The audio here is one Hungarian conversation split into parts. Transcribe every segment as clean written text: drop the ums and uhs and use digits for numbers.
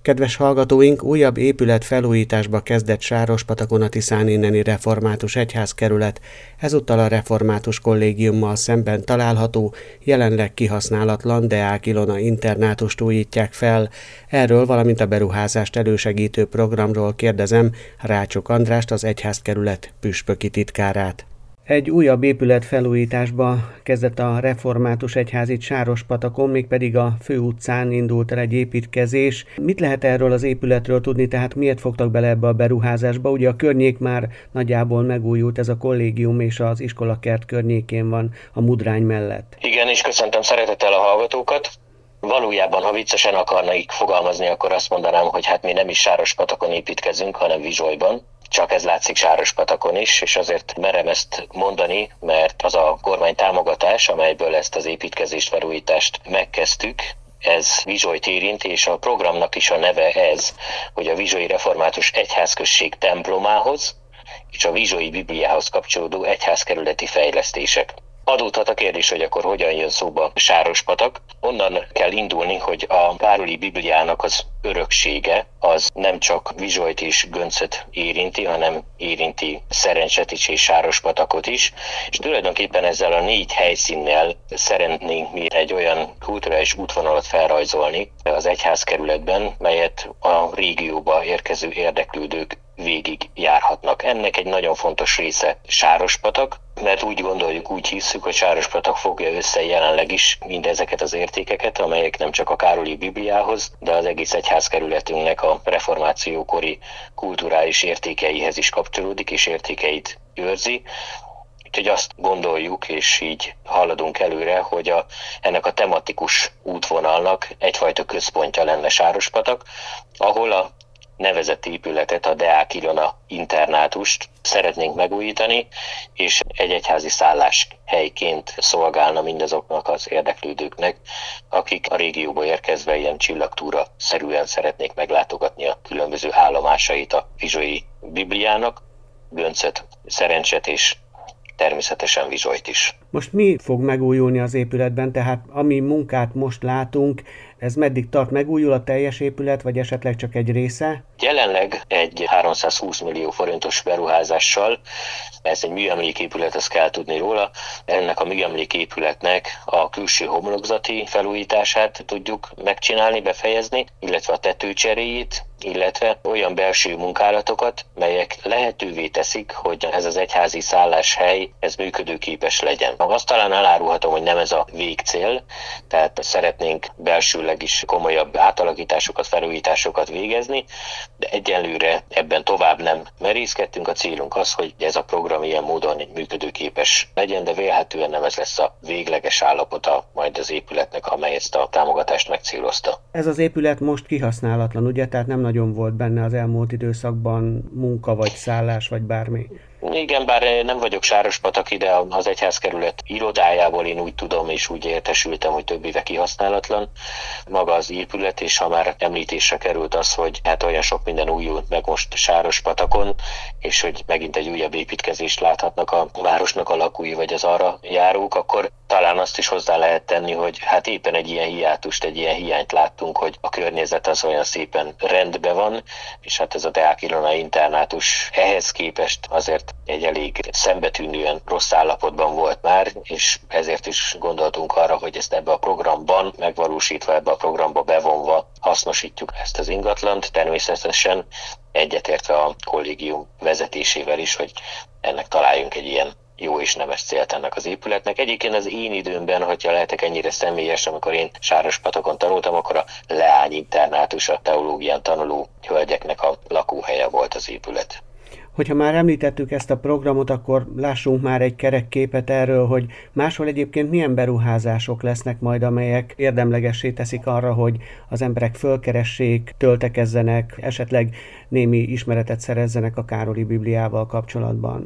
Kedves hallgatóink, újabb épület felújításba kezdett Sárospatakon a Tiszán inneni református egyházkerület, ezúttal a református kollégiummal szemben található, jelenleg kihasználatlan Deák Ilona internátust újítják fel. Erről, valamint a beruházást elősegítő programról kérdezem Rácsok Andrást, az egyházkerület püspöki titkárát. Egy újabb épület felújításba kezdett a református egyház itt Sárospatakon, mégpedig a főutcán indult el egy építkezés. Mit lehet erről az épületről tudni, tehát miért fogtak bele ebbe a beruházásba? Ugye a környék már nagyjából megújult, ez a kollégium és az iskolakert környékén van a Mudrány mellett. Igen, és köszöntöm szeretettel a hallgatókat. Valójában, ha viccesen akarnék fogalmazni, akkor azt mondanám, hogy hát mi nem is Sárospatakon építkezünk, hanem Vizsolyban. Csak ez látszik Sárospatakon is, és azért merem ezt mondani, mert az a kormány támogatás, amelyből ezt az építkezést, felújítást megkezdtük, ez Vizsolyt érinti, és a programnak is a neve ez, hogy a Vizsolyi Református Egyházközség templomához és a Vizsolyi Bibliához kapcsolódó egyházkerületi fejlesztések. Adódhat a kérdés, hogy akkor hogyan jön szóba Sárospatak. Onnan kell indulni, hogy a Károli Bibliának az öröksége az nem csak Vizsolyt és Göncöt érinti, hanem érinti Szerencsetics és Sárospatakot is. És tulajdonképpen ezzel a 4 helyszínnel szeretnénk mi egy olyan kulturális útvonalat felrajzolni az egyházkerületben, melyet a régióba érkező érdeklődők végig járhatnak. Ennek egy nagyon fontos része Sárospatak, mert úgy gondoljuk, úgy hisszük, hogy Sárospatak fogja össze jelenleg is mindezeket az értékeket, amelyek nem csak a Károli Bibliához, de az egész egyházkerületünknek a reformációkori kulturális értékeihez is kapcsolódik, és értékeit őrzi. Úgyhogy azt gondoljuk, és így haladunk előre, hogy ennek a tematikus útvonalnak egyfajta központja lenne Sárospatak, ahol a nevezett épületet, a Deák Ilona internátust szeretnénk megújítani, és egy egyházi szálláshelyként szolgálna mindazoknak az érdeklődőknek, akik a régióba érkezve ilyen csillagtúra-szerűen szeretnék meglátogatni a különböző állomásait a Vizsolyi Bibliának, Göncöt, Szerencset és természetesen Vizsolyt is. Most mi fog megújulni az épületben, tehát ami munkát most látunk, ez meddig tart, megújul a teljes épület, vagy esetleg csak egy része? Jelenleg egy 320 millió forintos beruházással, ez egy műemléképület, ezt kell tudni róla, ennek a műemléképületnek a külső homlokzati felújítását tudjuk megcsinálni, befejezni, illetve a tetőcseréjét, illetve olyan belső munkálatokat, melyek lehetővé teszik, hogy ez az egyházi szálláshely ez működőképes legyen. Azt talán elárulhatom, hogy nem ez a végcél, tehát szeretnénk belsőleg is komolyabb átalakításokat, felújításokat végezni, de egyelőre ebben tovább nem merészkedtünk. A célunk az, hogy ez a program ilyen módon működőképes legyen, de vélhetően nem ez lesz a végleges állapota majd az épületnek, amely ezt a támogatást megcélozta. Ez az épület most kihasználatlan, ugye? Tehát nem nagyon volt benne az elmúlt időszakban munka, vagy szállás, vagy bármi. Igen, bár nem vagyok Sárospataki, de az egyházkerület irodájából én úgy tudom és úgy értesültem, hogy több éve kihasználatlan maga az épület, és ha már említésre került az, hogy hát olyan sok minden újult meg most Sárospatakon, és hogy megint egy újabb építkezést láthatnak a városnak a lakói vagy az arra járók, akkor talán azt is hozzá lehet tenni, hogy hát éppen egy ilyen hiátust, egy ilyen hiányt láttunk, hogy a környezet az olyan szépen rendben van, és hát ez a Deák Ilona internátus ehhez képest azért egy elég szembetűnően rossz állapotban volt már, és ezért is gondoltunk arra, hogy ezt ebbe a programban megvalósítva, ebbe a programba bevonva hasznosítjuk ezt az ingatlant, természetesen egyetértve a kollégium vezetésével is, hogy ennek találjunk egy ilyen jó és nemes célt ennek az épületnek. Egyébként az én időmben, hogyha lehetek ennyire személyes, amikor én Sárospatakon tanultam, akkor a Leány internátus, a teológián tanuló hölgyeknek a lakóhelye volt az épület. Hogyha már említettük ezt a programot, akkor lássunk már egy kerek képet erről, hogy máshol egyébként milyen beruházások lesznek majd, amelyek érdemlegessé teszik arra, hogy az emberek fölkeressék, töltekezzenek, esetleg némi ismeretet szerezzenek a Károli Bibliával kapcsolatban. Ahogy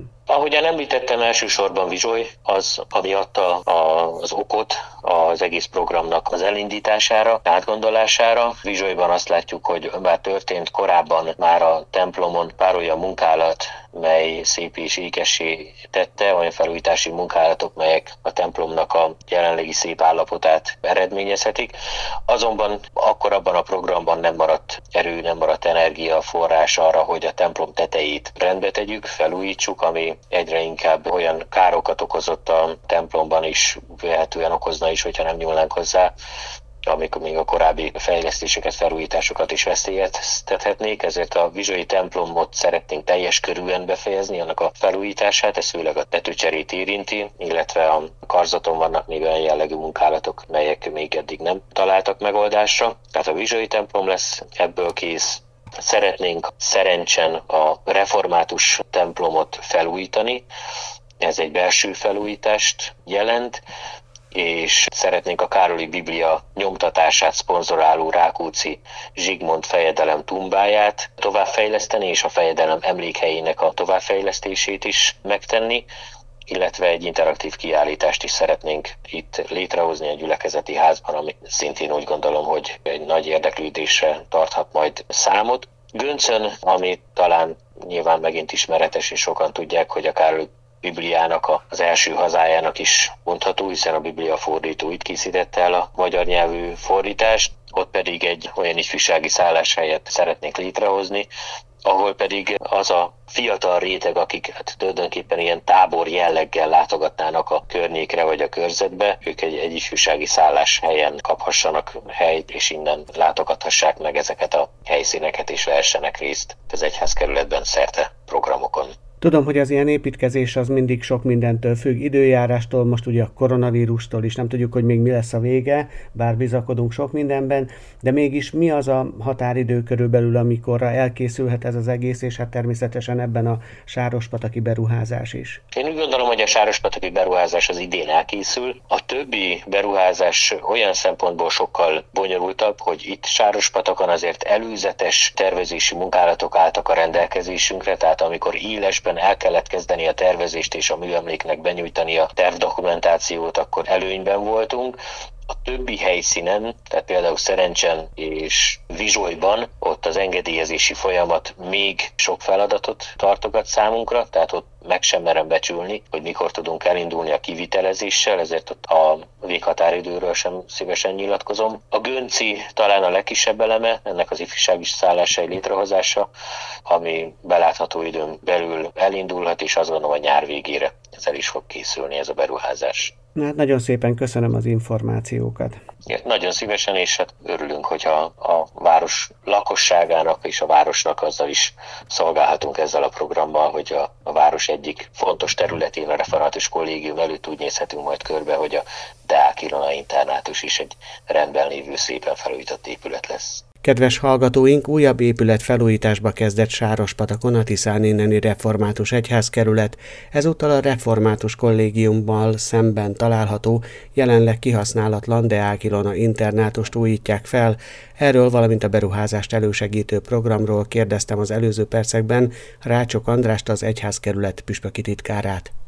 Ahogyan említettem, elsősorban Vizsoly az, ami adta az okot az egész programnak az elindítására, átgondolására. Vizsolyban azt látjuk, hogy bár történt korábban már a templomon pár olyan munkálat, mely szép és ékessé tette, olyan felújítási munkálatok, melyek a templomnak a jelenlegi szép állapotát eredményezhetik. Azonban akkor abban a programban nem maradt erő, nem maradt energiaforrás arra, hogy a templom tetejét rendbe tegyük, felújítsuk, ami egyre inkább olyan károkat okozott a templomban is, vehetően okozna is, hogyha nem nyúlnánk hozzá, amikor még a korábbi fejlesztéseket, felújításokat is veszélyeztethetnék, ezért a vizsolyi templomot szeretnénk teljes körűen befejezni, annak a felújítását, ez főleg a tetőcserét érinti, illetve a karzaton vannak még olyan jellegű munkálatok, melyek még eddig nem találtak megoldásra. Tehát a vizsolyi templom lesz ebből kész. Szeretnénk Szerencsen a református templomot felújítani, ez egy belső felújítást jelent, és szeretnénk a Károli Biblia nyomtatását szponzoráló Rákóczi Zsigmond fejedelem tumbáját továbbfejleszteni, és a fejedelem emlékhelyének a továbbfejlesztését is megtenni, illetve egy interaktív kiállítást is szeretnénk itt létrehozni a gyülekezeti házban, ami szintén úgy gondolom, hogy egy nagy érdeklődésre tarthat majd számot. Göncön, ami talán nyilván megint ismeretes, és sokan tudják, hogy a Károli Bibliának az első hazájának is mondható, hiszen a Biblia fordító itt készítette el a magyar nyelvű fordítást, ott pedig egy olyan ifjúsági szálláshelyet szeretnénk létrehozni, ahol pedig az a fiatal réteg, akik tulajdonképpen ilyen tábor jelleggel látogatnának a környékre vagy a körzetbe, ők egy ifjúsági szálláshelyen kaphassanak helyt, és innen látogathassák meg ezeket a helyszíneket, és vehessenek részt az egyházkerületben szerte programokon. Tudom, hogy az ilyen építkezés az mindig sok mindentől függ, időjárástól, most ugye a koronavírustól is nem tudjuk, hogy még mi lesz a vége, bár bizakodunk sok mindenben, de mégis mi az a határidő körülbelül, amikorra elkészülhet ez az egész, és hát természetesen ebben a sárospataki beruházás is? Én úgy gondolom, hogy a sárospataki beruházás az idén elkészül. A többi beruházás olyan szempontból sokkal bonyolultabb, hogy itt Sárospatakon azért előzetes tervezési munkálatok álltak a rendelkezésünkre, tehát amikor élesben el kellett kezdeni a tervezést és a műemléknek benyújtani a tervdokumentációt, akkor előnyben voltunk. A többi helyszínen, tehát például Szerencsen és Vizsolyban, ott az engedélyezési folyamat még sok feladatot tartogat számunkra, tehát ott meg sem merem becsülni, hogy mikor tudunk elindulni a kivitelezéssel, ezért ott a véghatáridőről sem szívesen nyilatkozom. A Gönci talán a legkisebb eleme, ennek az ifjúsági szálláshely létrehozása, ami belátható időn belül elindulhat, és azt gondolom, hogy nyár végére ez el is fog készülni ez a beruházás. Hát nagyon szépen köszönöm az információkat. Nagyon szívesen, és hát örülünk, hogyha a város lakosságának és a városnak azzal is szolgálhatunk ezzel a programmal, hogy a város egyik fontos területén a református kollégium előtt úgy nézhetünk majd körbe, hogy a Deák Ilona internátus is egy rendben lévő, szépen felújított épület lesz. Kedves hallgatóink, újabb épület felújításba kezdett Sárospatakon a Tiszán inneni református egyházkerület, ezúttal a református kollégiummal szemben található, jelenleg kihasználatlan Deák Ilona internátust újítják fel. Erről, valamint a beruházást elősegítő programról kérdeztem az előző percekben Rácsok Andrást, az egyházkerület püspöki titkárát.